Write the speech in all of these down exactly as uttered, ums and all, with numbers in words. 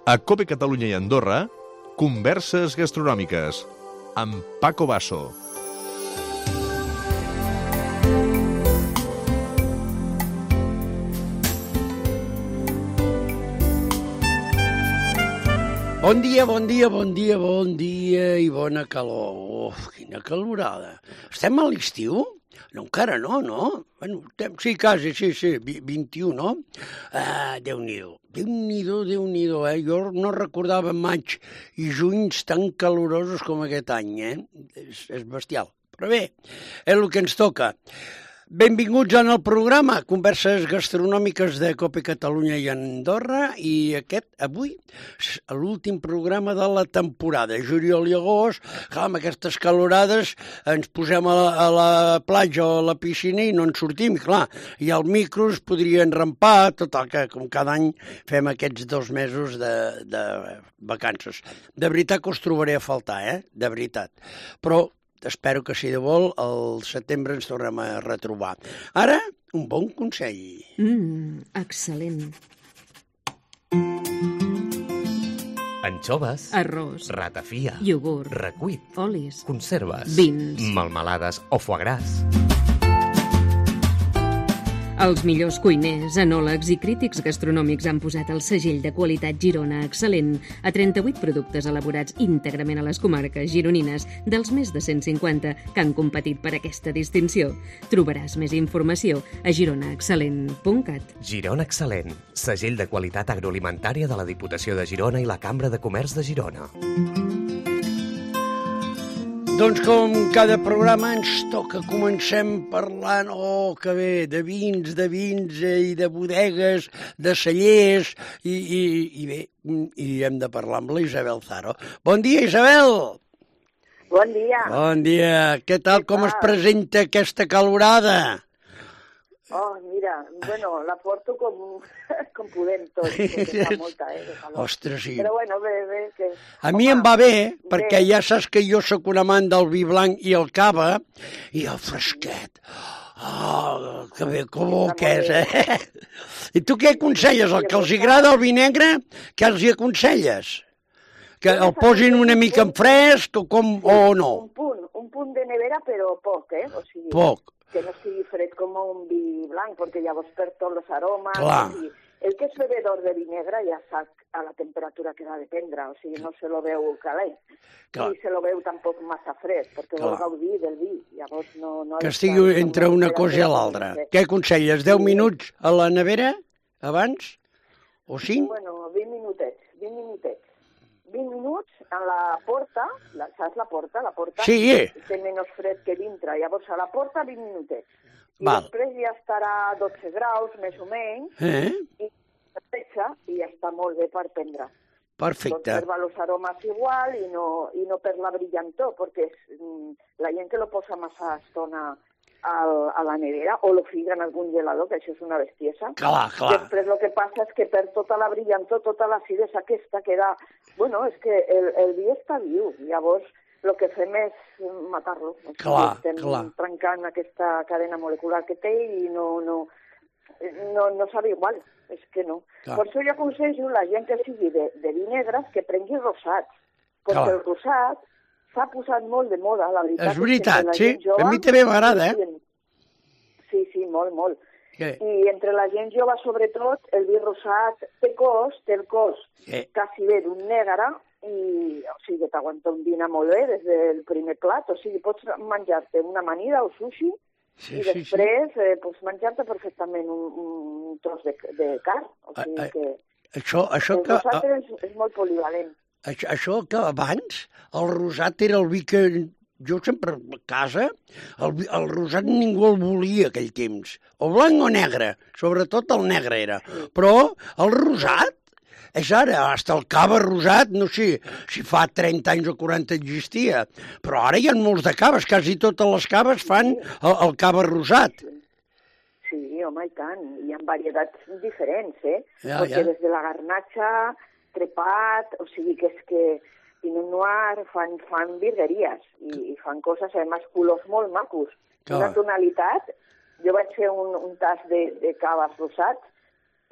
A COPE Catalunya i Andorra, Converses Gastronòmiques, amb Paco Basso. Bon dia, bon dia, bon dia, bon dia i bona calor. Uf, quina calorada. Estem a l'estiu? No, encara no, no? Bueno, sí, quasi, sí, sí, vint-i-u, no? Ah, Déu-n'hi-do, Déu-n'hi-do, Déu-n'hi-do, eh? Jo no recordava maig i junys tan calorosos com aquest any, eh? És, és bestial. Però bé, és el que ens toca. Benvinguts en el programa Converses Gastronòmiques de COPE Catalunya i Andorra, i aquest, avui, és l'últim programa de la temporada. Juliol i agost, clar, amb aquestes calorades ens posem a la, a la platja o a la piscina i no en sortim, clar. I el micro es podria enrampar, tot el que, com cada any, fem aquests dos mesos de, de vacances. De veritat que us trobaré a faltar, eh? De veritat. Però espero que, si de vol, al setembre ens tornem a retrobar. Ara, un bon consell. Mmm, excel·lent. Anxoves, arròs, ratafia, iogurt, recuit, olis, conserves, vins, melmelades o foie gras. Els millors cuiners, enòlegs i crítics gastronòmics han posat el segell de qualitat Girona Excel·lent a trenta-vuit productes elaborats íntegrament a les comarques gironines, dels més de cent cinquanta que han competit per aquesta distinció. Trobaràs més informació a girona excel·lent punt cat. Girona Excel·lent, segell de qualitat agroalimentària de la Diputació de Girona i la Cambra de Comerç de Girona. Doncs com cada programa ens toca, comencem parlant, oh, que bé, de vins, de vins i de bodegues, de cellers, i, i, i bé, i hem de parlar amb la Isabel Zaro. Bon dia, Isabel! Bon dia! Bon dia! Què tal, com es presenta aquesta calorada? Oh, mira, bueno, la porto com, com podem tots, perquè fa molta, eh, de calor. Ostres, sí. Però bueno, bé, bé, que... A mi em va bé, perquè ja saps que jo sóc un amant del vi blanc i el cava, i el fresquet. Oh, que bé, com que és, eh? I tu què aconselles? El que els agrada el vi negre, què els hi aconselles? Que el posin una mica en fresc o com, o no? Un punt, un punt de nevera, però poc, eh? O sigui, poc. Que no sigui fred com un vi blanc, perquè llavors perd tots els aromes. Clar. I el que és bebedor de vi negre ja sap a la temperatura que ha de prendre, o sigui, no se lo veu calent. Clar. Ni se lo veu tampoc massa fresc, perquè Clar. Vol gaudir del vi. Llavors no, no que estigui entre una cosa i l'altra. Què aconselles? deu minuts a la nevera abans? O cinc? Bueno, vint minutets, vint minutets. vint minuts a la porta, la, saps la porta? La porta sí. Té menys fred que dintre, llavors a la porta vint minutets. I Val. Després ja estarà a dotze graus, més o menys, eh? i fecha, i ja està molt bé per prendre. Perfecte. Conserva els aromes igual i no, i no per la brillantor, perquè és, la gent que lo posa massa estona al, a la nevera o lo fica en algun gelador, que això és una bestiesa. Clar, clar. Després el que passa és que per tota la brillantor, tota l'acidesa aquesta queda... Bueno, és que el, el vi està viu, llavors el que fem és matar-lo. Clar, estem clar. trencant aquesta cadena molecular que té i no, no, no, no sabe igual, és que no. Clar. Per això jo aconsello la gent que sigui de, de vi negres que prengui rosats, perquè clar. El rosat s'ha posat molt de moda, la veritat. És veritat, sí, jove, a mi també m'agrada, eh? Sí, sí, molt, molt. Sí. I entre la gent jove, sobretot, el vi rosat té cos, té el cos sí. quasi bé d'un negre, i o sigui, t'aguanta un dinar molt bé des del primer plat, o sigui, pots menjar-te una amanida o sushi, sí, i després sí, sí. Eh, pots menjar-te perfectament un, un tros de, de carn, o sigui que... Això, això el que... rosat és, és molt polivalent. Això, això que abans el rosat era el vi que... Jo sempre a casa, el, el rosat ningú el volia aquell temps. O blanc o negre, sobretot el negre era. Però el rosat és ara, hasta el cava rosat, no sé si fa trenta anys o quaranta existia, però ara hi ha molts de caves, quasi totes les caves fan el, el cava rosat. Sí, home, i tant, hi ha varietats diferents, eh? Ja, Perquè ja. des de la garnatxa, trepat, o sigui que és que Pinot Noir fan, fan virgueries i, i fan coses, a més, colors molt macos. Clar. Una tonalitat, jo vaig fer un, un tas de, de caves rosats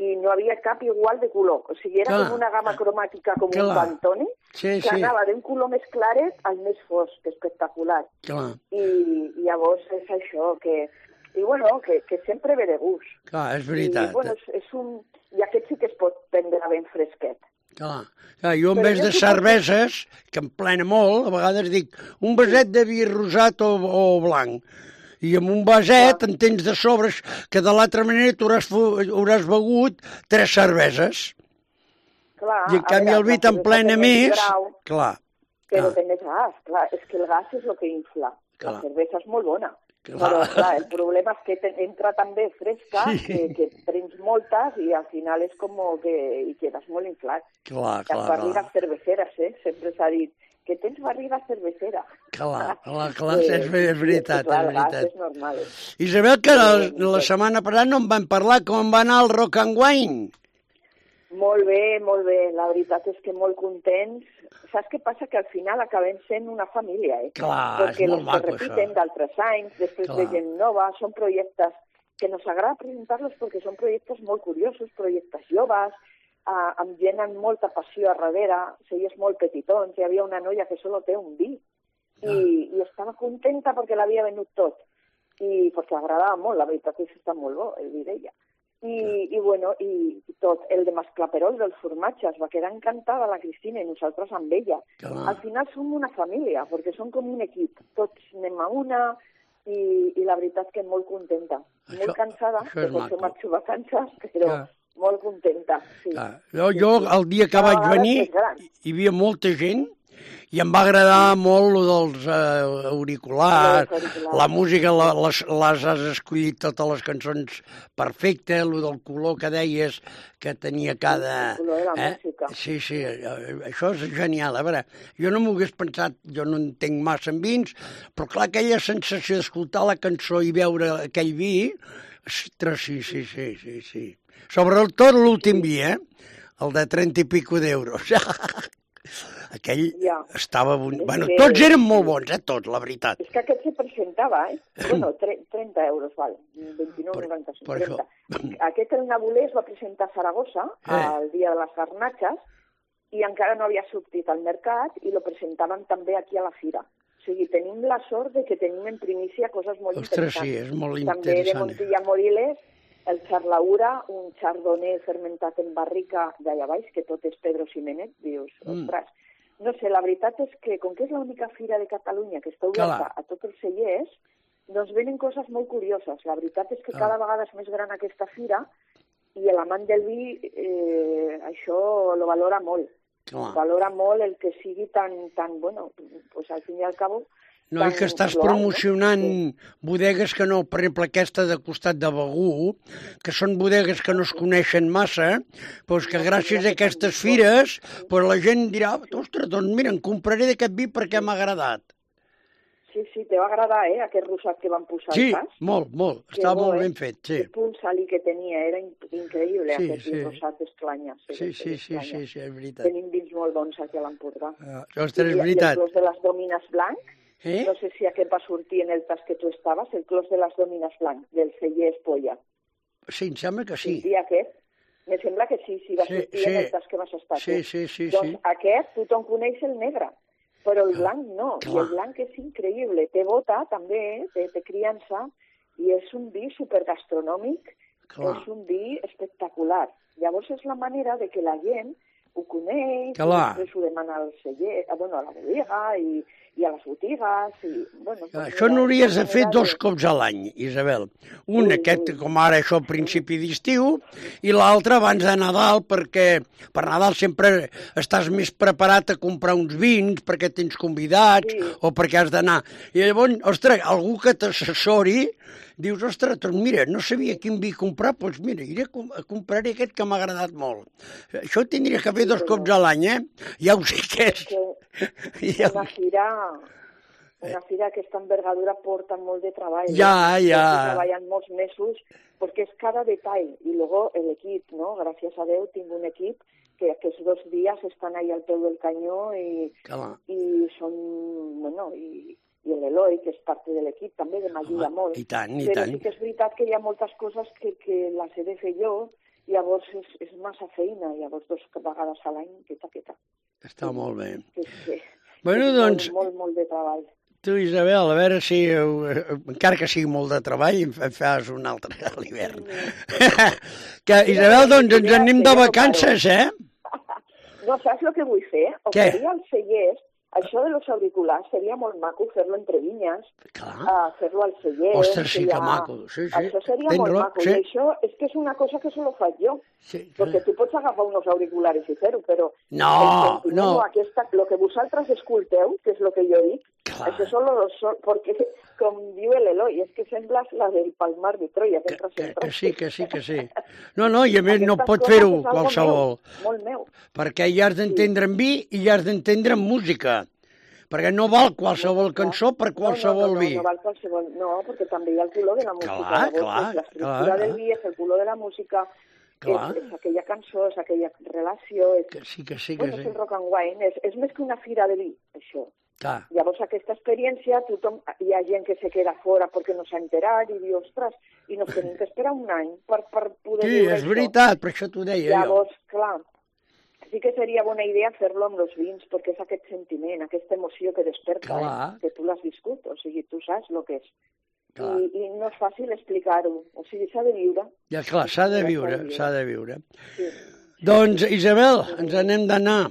i no havia cap igual de color. O sigui, era clar, com una gamma cromàtica, com clar, un Pantone, sí, que sí, anava d'un color més claret al més fosc, espectacular. Clar. I, I llavors és això, que... I, bueno, que, que sempre ve de gust. Clar, és veritat. I, bueno, és, és un... I aquest sí que es pot prendre ben fresquet. Clar, clar, jo en vez de cerveses, que em plena molt, a vegades dic un vaset de vi rosat o, o blanc. I amb un vaset clar, en tens de sobres que de l'altra manera tu hauràs, hauràs begut tres cerveses. Clar, I en canvi el vi te'n plena més. Grau, clar. Però té més gas, clar. És que el gas és el que infla. Clar. La cervesa és molt bona. Clar. Però, clar, el problema és que entra també fresca, sí, que, que prens moltes i al final és com que i quedes molt inflat. Clar, clar, Las barrigues cerveceres, eh? Sempre s'ha dit que tens barriga cervecera. Clar, clar, clar, eh, és, és veritat, clar, és veritat. És normal. Eh? Isabel, que la, la setmana passada no en vam parlar, com va anar el Rock and Wine? Molt bé, molt bé. La veritat és que molt contents. Saps què passa? Que al final acabem sent una família, eh? Clar, perquè és molt maco, que repiten d'altres anys, després clar, de gent nova, són projectes que nos agrada presentar-los perquè són projectes molt curiosos, projectes joves, eh, amb gent amb molta passió a darrere, seies molt petitons, hi havia una noia que solo té un vi, i, i estava contenta perquè l'havia venut tot, i perquè agradava molt, la veritat és que està molt bo, el vi d'ella. I, i, bueno, i, i tot, el de Masclaperol dels formatges, va quedar encantada la Cristina i nosaltres amb ella. Clar. Al final som una família, perquè som com un equip, tots anem a una, i, i la veritat que molt contenta. Això, molt cansada, que potser marxo vacances, però clar, molt contenta. Sí. Jo, jo el dia que vaig venir hi havia molta gent, i em va agradar molt lo dels uh, auriculars, auriculars, la música, la, les, les has escollit totes les cançons perfecte, lo del color que deies que tenia cada... El color de la eh? música. Sí, sí, això és genial. A veure, jo no m'ho hagués pensat, jo no entenc massa en vins, però clar, aquella sensació d'escoltar la cançó i veure aquell vi, ostres, sí, sí, sí, sí, sí. Sobretot l'últim vi, eh? El de trenta i pico d'euros. Aquell ja, estava bonic. Bueno, que... tots eren molt bons, eh, tots, la veritat. És que aquest se presentava, eh? Bueno, trenta euros, val, vint-i-nou coma noranta-cinc, trenta. Aquest, el Nabulé, es va presentar a Saragossa, eh. el dia de les garnatxes, i encara no havia sortit al mercat, i lo presentaven també aquí a la fira. O sigui, tenim la sort de que tenim en primícia coses molt Ostres, interessants. Sí, és molt també interessant. De Montilla Moriles, el Charlaura, un chardonnay fermentat en barrica d'allà baix, que tot és Pedro Ximenet, dius, ostres... Mm. No sé, la veritat és que, com que és l'única fira de Catalunya que està oberta a tots els cellers, doncs venen coses molt curioses. La veritat és que cada vegada és més gran aquesta fira i l'amant del vi eh, això lo valora molt. Clar. Valora molt el que sigui tan, tan bueno, pues al fin i al cabo... No, i que estàs global, promocionant no? Sí. bodegues que no, per exemple, aquesta de costat de Begú, que són bodegues que no es coneixen massa, doncs que gràcies a aquestes fires doncs la gent dirà, ostres, doncs mira, em compraré d'aquest vi perquè m'ha agradat. Sí, sí, te va agradar, eh, aquest rosat que van posar sí, al pas. Sí, molt, molt, estava bo, molt eh? ben fet, sí. El punt salí que tenia, era increïble, sí, aquest sí. rosat d'Esclanya. Sí, sí, sí, sí, sí, és veritat. Tenim vins molt bons aquí a l'Empordà. Uh, ostres, és veritat. I el clos de les Domines Blanc, eh? No sé si aquest va sortir en el tas que tu estaves, el clos de les Domines Blanc, del celler Espolla. Sí, em sembla que sí. El dia aquest, me sembla que sí, si va sí, sortir sí. en el tas que vas estar. Sí, sí, sí. Doncs sí. aquest, tothom coneix el negre, però el blanc no, clar. I el blanc és increïble. Té bota, també, té, té criança, i és un vi supergastronòmic, clar. És un vi espectacular. Llavors és la manera de que la gent ho coneix, i després ho demana al celler, bueno, a la botiga, i, i a les botigues. I, bueno, ja, això n'hauries de fer dos cops a l'any, Isabel. Un, sí, aquest, sí. com ara això, a principi d'estiu, i l'altre abans de Nadal, perquè per Nadal sempre estàs més preparat a comprar uns vins, perquè tens convidats, sí. o perquè has d'anar. I llavors, ostres, algú que t'assessori, dius, ostres, doncs mira, no sabia quin vi comprar, doncs mira, iré a comprar aquest que m'ha agradat molt. Això ho tindries que fer dos cops a l'any, eh? Ja ho sé què és. Ja... Una fira, una fira d'aquesta envergadura porta molt de treball. Ja, eh? ja. Treballen molts mesos, perquè és cada detall. I luego l'equip, no? Gràcies a Déu tinc un equip que aquests dos dies estan ahí al peu del canyó i, i són, bueno, i... i l'Eloi, que és part de l'equip, també m'ajuda molt. I tant, i Però tant. sí que és veritat que hi ha moltes coses que, que les he de fer jo llavors és, és massa feina, llavors dos vegades a l'any, queta, queta. Està molt bé. Sí, sí. Bueno, és doncs... Molt, molt, molt de treball. Tu, Isabel, a veure si, encara que sigui molt de treball, em fas un altre a l'hivern. Que, Isabel, doncs ens anem de vacances, eh? No, saps el que vull fer? Oferir als cellers, això de los auriculars seria molt maco fer-lo entre vinyes, uh, fer-lo al celler. Ostres, sí que ha... maco, sí, sí. Això seria Tens molt raó, maco, sí. i això és que és una cosa que solo faig jo. Sí, perquè tu pots agafar unos auriculares i fer-ho, però... No, no. Aquesta, lo que vosaltres escolteu, que és el que jo dic, clar. Això són los... Perquè, com diu l'Eloi, és que sembles la del Palmar de Troia. Que, que, que sí, que sí, que sí. No, no, i a més no pot fer-ho qualsevol. Meu, molt meu. Perquè hi has d'entendre en vi i hi has d'entendre en música. Perquè no val qualsevol no, cançó per qualsevol no, no, no, vi. No, no val qualsevol... No, perquè també hi ha el color de la música. Clar, clar, L'escriptura clar. del vi és el color de la música, és, és aquella cançó, és aquella relació... És, que sí, que sí, que bueno, sí. És el rock and wine, és, és més que una fira de vi, això. Clar. Llavors aquesta experiència, tothom, hi ha gent que se queda fora perquè no s'ha enterat i diu, ostres, i nos tenim que esperar un any per, per poder sí, viure és això. veritat, per això t'ho deia Llavors, jo. clar, sí que seria bona idea fer-lo amb els vins, perquè és aquest sentiment, aquesta emoció que desperta, eh? Que tu l'has viscut, o sigui, tu saps el que és. I, I no és fàcil explicar-ho, o sigui, s'ha de viure. Ja, clar, s'ha de viure, s'ha de viure. Sí. Doncs, Isabel, ens anem d'anar.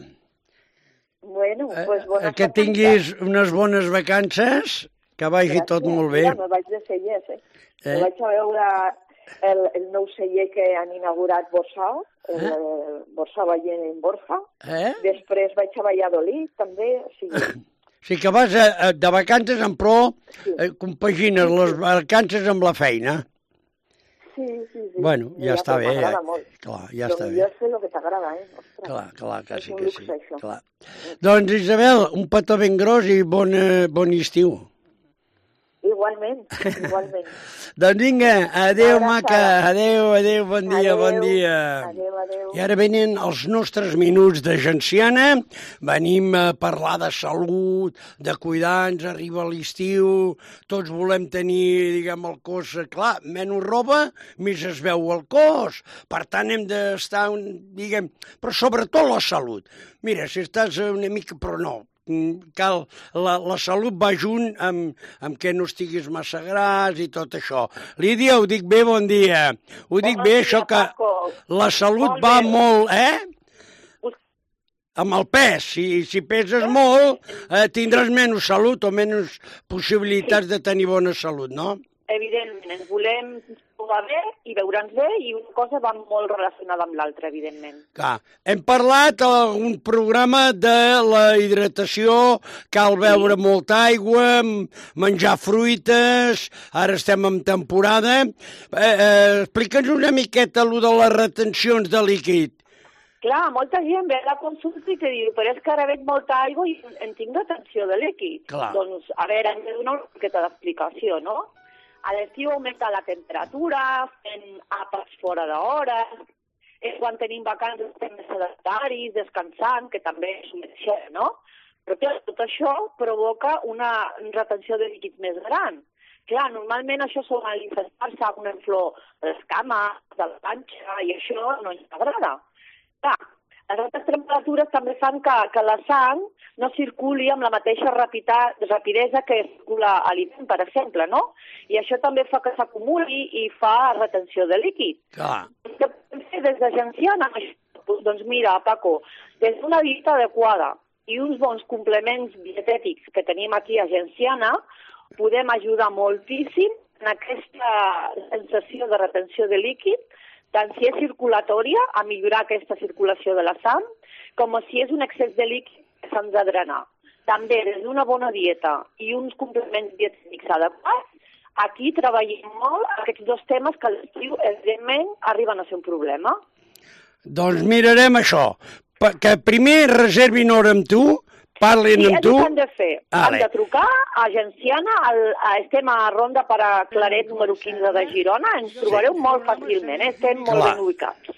Bueno, doncs pues bones que tinguis unes bones vacances, que vagi Gràcies. Tot molt bé. Ja, me vaig de cellers, eh? eh? Me vaig a veure el, el nou celler que han inaugurat Borsao, el, eh? el Borsao allà en Borja. Eh? Després vaig a Valladolid, també, o sigui... Sí que vas a, a, de vacances en pro, sí. eh, compagines les vacances amb la feina. Sí, sí, sí. Bueno, ja, ja està bé. M'agrada molt. Clar, ja Però està bé. millor és fer el que t'agrada, eh? Ostres. Clar, clar, que és sí, un que luxe, sí. Això. Clar. Doncs, Isabel, un petó ben gros i bon, bon estiu. Igualment, igualment. Doncs vinga, adéu, maca, adéu, adéu, bon dia, adéu, bon dia. Adéu, adéu. I ara venen els nostres minuts de genciana, venim a parlar de salut, de cuidar-nos, arriba l'estiu, tots volem tenir, diguem, el cos, clar, menys roba, més es veu el cos, per tant hem d'estar, diguem, però sobretot la salut. Mira, si estàs una mica, però no, cal, la, la salut va junt amb, amb que no estiguis massa gras i tot això. Lídia, ho dic bé, bon dia. Ho dic bon bé, dia, això que Paco. La salut molt va bé. Molt, eh? Amb el pes. Si, si peses eh? molt, eh, tindràs menys salut o menys possibilitats sí. De tenir bona salut, no? Evidentment, ens volem trobar bé i veure'ns bé i una cosa va molt relacionada amb l'altra, evidentment. Clar. Hem parlat un programa de la hidratació, cal beure sí. Molta aigua, menjar fruites, ara estem en temporada. Eh, eh, Explica'ns una miqueta allò de les retencions de líquid. Clar, molta gent ve a la consulta i te diu, però és que ara veig molta aigua i en tinc retenció de líquid. Clar. Doncs, a veure, hem de donar una miqueta d'explicació, no? A l'estiu augmenta la temperatura, fent àpats fora d'hora, és quan tenim vacances estem més sedentaris, descansant, que també és un mereixer, no? Però clar, tot això provoca una retenció de líquids més gran. Clar, normalment això sol manifestar-se una flor de les cames, de la panxa, i això no ens agrada. Clar, les altes temperatures també fan que, que la sang no circuli amb la mateixa rapida, rapidesa que circula l'aliment, per exemple, no? I això també fa que s'acumuli i fa retenció de líquid. Clar. Què podem fer des de genciana? Doncs mira, Paco, des d'una dieta adequada i uns bons complements dietètics que tenim aquí a Genciana, podem ajudar moltíssim en aquesta sensació de retenció de líquid, tant si és circulatòria, a millorar aquesta circulació de la sang, com si és un excés de líquid que s'han de drenar. També, des d'una bona dieta i uns complements dietètics adequats, aquí treballem molt aquests dos temes que a l'estiu, evidentment, arriben a ser un problema. Doncs mirarem això, que primer reservin hora amb tu, parlin amb tu. Sí, és el que han de fer. Han de trucar a Genciana, al, a, estem a Ronda per a Claret número quinze de Girona, ens trobareu molt fàcilment, eh? Estem molt ben ubicats.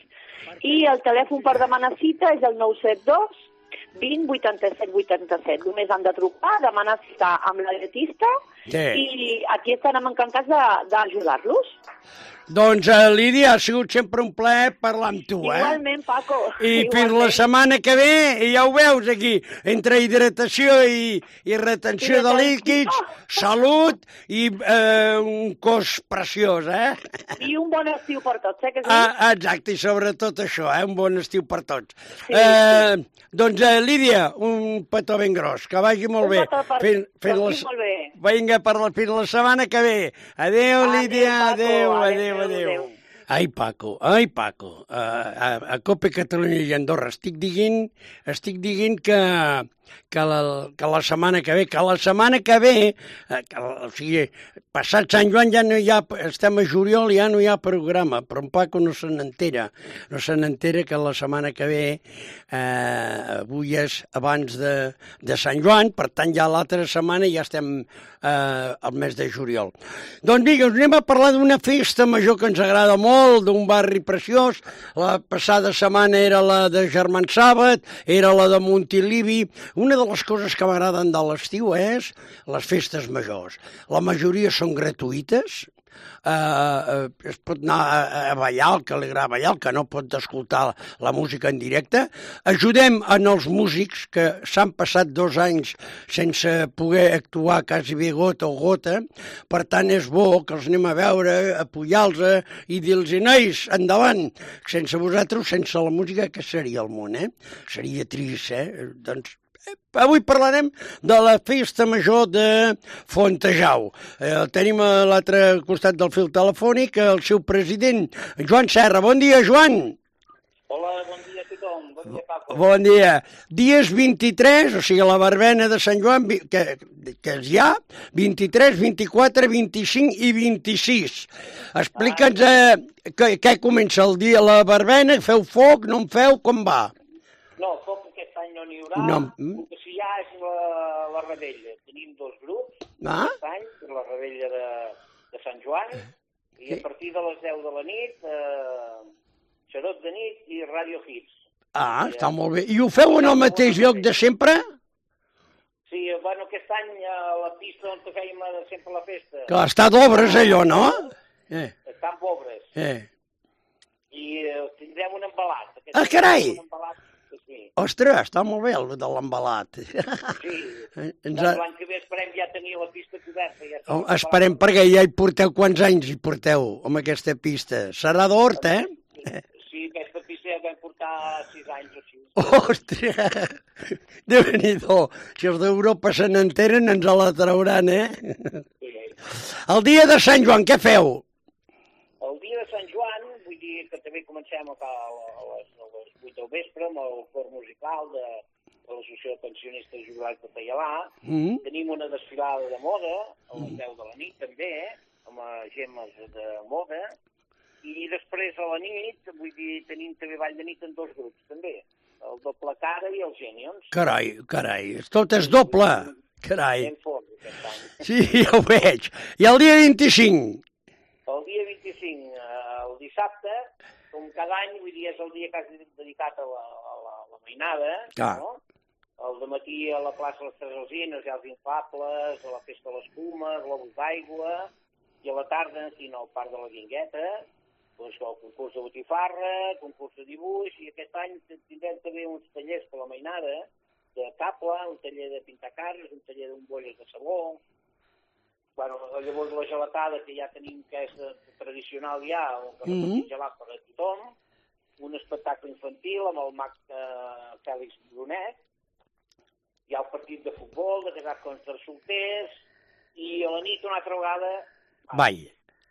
I el telèfon per demanar cita és el nou set dos vint vuitanta-set vuitanta-set. Només han de trucar, demanar cita amb la dietista Sí. I aquí estarem encantats d'ajudar-los. Doncs, uh, Lídia, ha sigut sempre un plaer parlar amb tu, eh? Igualment, Paco. I Igualment. fins la setmana que ve, i ja ho veus aquí, entre hidratació i, i retenció I de líquids, salut i eh, un cos preciós, eh? I un bon estiu per tots, eh, que sí? Ah, exacte, i sobretot això, eh? Un bon estiu per tots. Sí, eh, sí. Doncs, eh, Lídia, un petó ben gros, que vagi molt un bé. petó per Fins, fins tot, la, molt bé. vinga, per la, fins la setmana que ve. Adéu, Adéu, Lídia, Paco, adéu, adéu, adéu, adéu. adéu. Ai, Paco, ai, Paco, a, a, a Cope Catalunya i Andorra estic dient, estic dient que, que, la, que la setmana que ve, que la setmana que ve, que, o sigui, passat Sant Joan ja no hi ha, estem a juliol, ja no hi ha programa, però en Paco no se n'entera, no se n'entera que la setmana que ve, eh, avui és abans de, de Sant Joan, per tant ja l'altra setmana ja estem eh, al mes de juliol. Doncs vinga, us anem a parlar d'una festa major que ens agrada molt, d'un barri preciós. La passada setmana era la de Germán Sàbat, era la de Montilivi. Una de les coses que m'agraden de l'estiu és les festes majors. La majoria són gratuïtes, Uh, uh, es pot anar a, a ballar, el que li agrada ballar, el que no pot escoltar la, la música en directe. Ajudem en els músics que s'han passat dos anys sense poder actuar quasi bé gota o gota, per tant és bo que els anem a veure, apoyar-los i dir-los, nois, endavant, sense vosaltres, sense la música, què seria el món, eh? Seria trist, eh? Doncs avui parlarem de la festa major de Fontejau. Eh, tenim a l'altre costat del fil telefònic el seu president, Joan Serra. Bon dia, Joan. Hola, bon dia a tothom. Bon dia, Paco. Bon dia. Dies vint-i-tres, o sigui, la verbena de Sant Joan, que, que és ja, vint-i-tres, vint-i-quatre, vint-i-cinc i vint-i-sis. Explica'ns eh, què, què comença el dia, la verbena, feu foc, no en feu, com va? No, foc aquest any no n'hi haurà, No. el que sí hi ha és la, la rebella. Tenim dos grups Ah? aquest any, la rebella de, de Sant Joan, i a partir de les deu de la nit, eh, xarot de nit i Radio Hits. Ah, està molt bé. I ho feu en el mateix lloc de sempre? Sí, bueno, aquest any a la pista on fèiem sempre la festa... Que està d'obres, allò, no? Eh, Està en obres. eh. I eh, tindrem un embalat. Aquest Ah, any carai! un embalat, sí. Ostres, està molt bé el de l'embalat. Sí. Ens Doncs ha... l'any que ve esperem ja tenir la pista coberta. Ja Oh, esperem, perquè ja hi porteu, quants anys hi porteu amb aquesta pista? Serà d'hort, eh? Sí, aquesta pista ja vam portar sis anys o així. Ostres, Déu-n'hi-do. Si els d'Europa se n'enteren, ens la trauran, eh? Sí. El dia de Sant Joan, què feu? El dia de Sant Joan, vull dir que també comencem a, a, les, a les vuit del vespre amb el cor musical de, de l'Associació de Pensionistes Jubilats de Taialà. Mm? Tenim una desfilada de moda a les deu de la nit també, amb eh, gemmes de moda. I després a la nit, vull dir, tenim també ball de nit en dos grups també, el Doble Cara i els Genions. Carai, carai, tot és doble. Carai. Ben fort aquest any. Sí, ja ho veig. I el dia vint-i-cinc? El dia vint-i-cinc, eh, el dissabte, com cada any, vull dir, és el dia quasi dedicat a la, a la, a la mainada, Clar. no? El dematí a la plaça de les Tres Alzines hi ha els inflables, a la festa de l'espuma, globus d'aigua, i a la tarda, aquí al Parc de la Guingueta, doncs el concurs de botifarra, concurs de dibuix, i aquest any tindrem també uns tallers per la mainada, de cable, un taller de pintar cares, un taller d'ombolles de sabó. Bueno, llavors la gelatada, que ja tenim, que és tradicional ja, o que Mhm. repartim gelat per a tothom, un espectacle infantil amb el mag eh, Fèlix Brunet, hi ha el partit de futbol, de casats contra solters, i a la nit una altra vegada... Ball.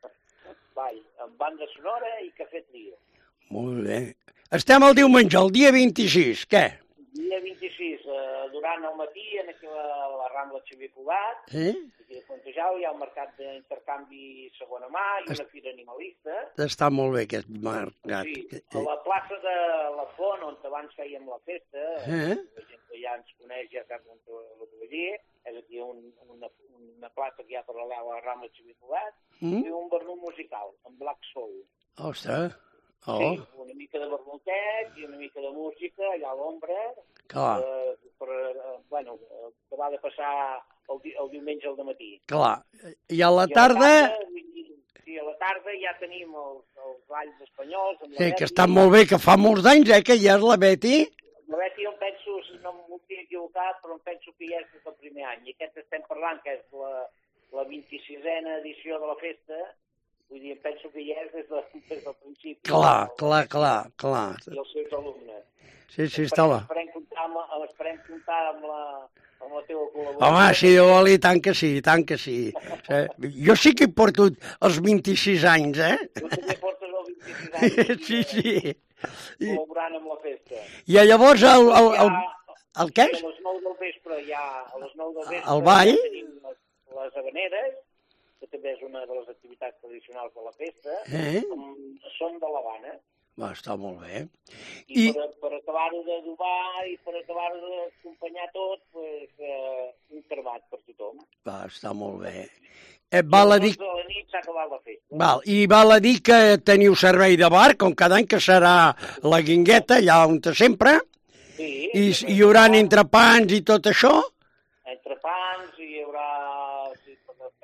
Ball, amb banda sonora i cafè trio. Molt bé. Estem el diumenge, el dia vint-i-sis, què? Dia vint-i-sis, eh, durant el matí, en aquí a la, la Rambla Xavier Cugat, Eh? aquí a Fontejau hi ha un mercat d'intercanvi segona mà i una fira animalista. Està molt bé aquest mercat. Sí, a la plaça de la Font, on abans fèiem la festa, Eh? la gent que ja ens coneix ja sap on la Cavaller, és aquí un, una, una plaça que hi ha paral·lel a la Rambla Xavier Cugat, Mm? i un bernut musical, amb Black Soul. Ostres. Oh, Sí, una mica de vermutet i una mica de música allà a l'ombra, clar. eh, per, eh, bueno, eh, que va de passar el, el diumenge al dematí. Clar, i a la tarda... Sí, a la tarda ja tenim els, els balls espanyols... Sí, que està molt bé, que fa molts anys, eh, que ja és la Betty. La Betty, jo penso, no m'ho estic equivocat, però em penso que ja és des del primer any. I aquest estem parlant, que és la, la vint-i-sisena edició de la festa, vull dir, em penso que ja és des, de, des del principi. Clar, clar, clar, clar. I els seus alumnes. Sí, sí, està la... Esperem comptar amb, esperem comptar amb la... amb la teva col·laboració. Home, sí, Oli, tant que sí, tant que sí. Eh? Jo sí que he portat els vint-i-sis anys, eh? Tu també portes els vint-i-sis anys. Sí, sí. Col·laborant amb la festa. I llavors el... el, el, el què? A les nou del vespre ja, a les nou del vespre... El ball? Ja tenim les, les habaneres, que també és una de les activitats tradicionals de la festa. Eh? Són de l'Havana. Va, està molt bé. I, I... per, per acabar-ho d'adobar i per acabar-ho d'acompanyar tot, pues, eh, un cremat per tothom. Va, està molt bé. Eh, val a dir... A la nit s'ha acabat la festa. Val, i val a dir que teniu servei de bar, com cada any, que serà la Guingueta, allà on sempre. Sí. I hi haurà entrepans i tot això? Entrepans, hi haurà... Sí,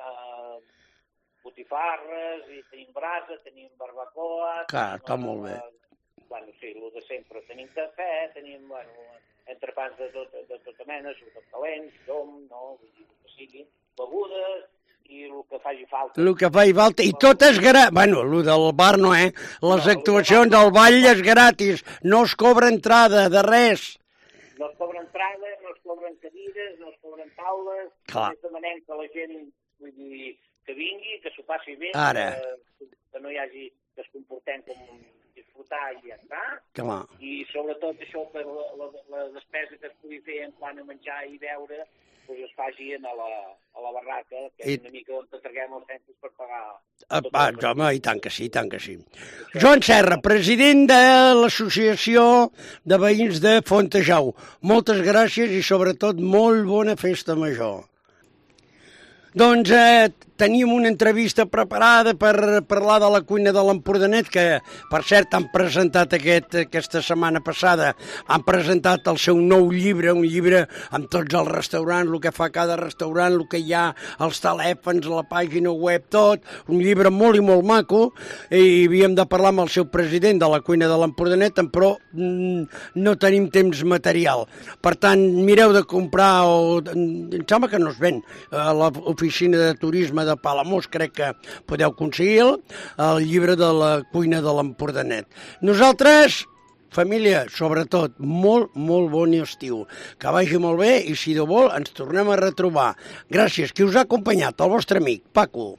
botifarres, i tenim brasa, tenim barbacoa... Clar, està molt bé. Bueno, sí, el de sempre. Tenim cafè, tenim, bueno, entrepans de, tot, de tota mena, sobretot calents, dom, no, vull dir, que sigui, begudes i el que faci falta. El que faci falta, i tot és gratis. Bueno, el del bar no, eh? Les no, actuacions del ball és gratis, no es cobra entrada de res. No es cobra entrada, no es cobren cadires, no es cobren taules, clar. Demanem que la gent, vull dir, que vingui, que s'ho passi bé, ara. Que, que no hi hagi, que es comportem com disfrutar i ja està. Clar. I sobretot això per la, la, la despesa que es pugui fer en quant a menjar i beure, doncs es faci a la, a la barraca, que I... és una mica on traguem els cèntims per pagar. Ah, ah, home, i tant que sí, tant que sí. Joan Serra, president de l'Associació de Veïns de Fontejau. Moltes gràcies i sobretot molt bona festa major. Doncs eh, teníem una entrevista preparada per parlar de la cuina de l'Empordanet, que per cert han presentat aquest, aquesta setmana passada, han presentat el seu nou llibre, un llibre amb tots els restaurants, el que fa cada restaurant, el que hi ha, els telèfons, la pàgina web, tot, un llibre molt i molt maco, i havíem de parlar amb el seu president de la cuina de l'Empordanet, però mm, no tenim temps material. Per tant, mireu de comprar, o, em sembla que no es ven, a l'oficina de turisme de Palamós, crec que podeu aconseguir el, el llibre de la cuina de l'Empordanet. Nosaltres, família, sobretot, molt, molt bon estiu. Que vagi molt bé i, si Déu vol, ens tornem a retrobar. Gràcies. Qui us ha acompanyat? El vostre amic, Paco.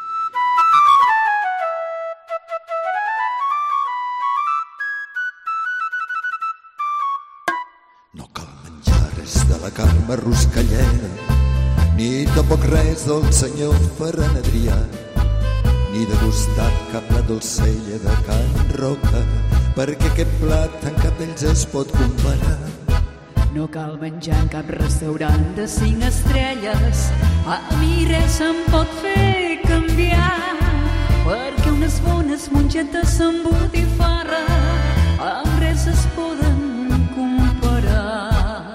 No cal menjar res de la Carme Ruscallera, ni tampoc res del senyor Ferran Adrià, ni degustar cap plat dolcella de Can Roca, perquè aquest plat en cap d'ells es pot comparar. No cal menjar en cap restaurant de cinc estrelles, a mi res em pot fer canviar, perquè unes bones mongetes amb botifarra amb res es poden comparar.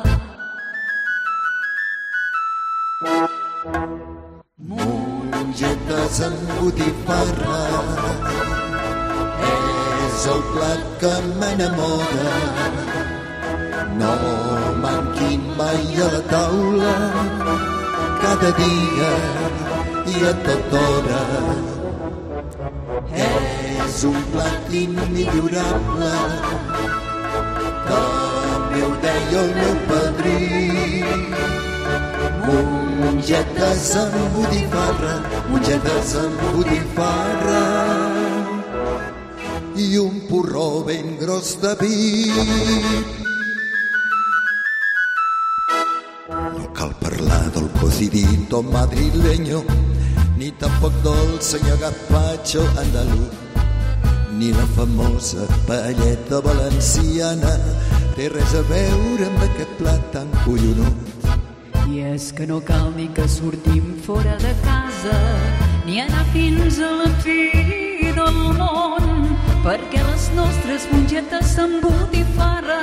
Mongetes amb botifarra és el plat que m'enamora. No manquin mai a la taula, cada dia i a tota hora. És un plat immillorable, també ho deia el meu padrí. Mongetes amb botifarra, mongetes amb botifarra i un porró ben gros de vi. No cal parlar del cocidito madrileño, ni tampoc del senyor gazpacho andalús, ni la famosa paelleta valenciana té res a veure amb aquest plat tan collonut. I és que no cal ni que sortim fora de casa, ni anar fins a la fi del món, perquè les nostres mongetes amb botifarra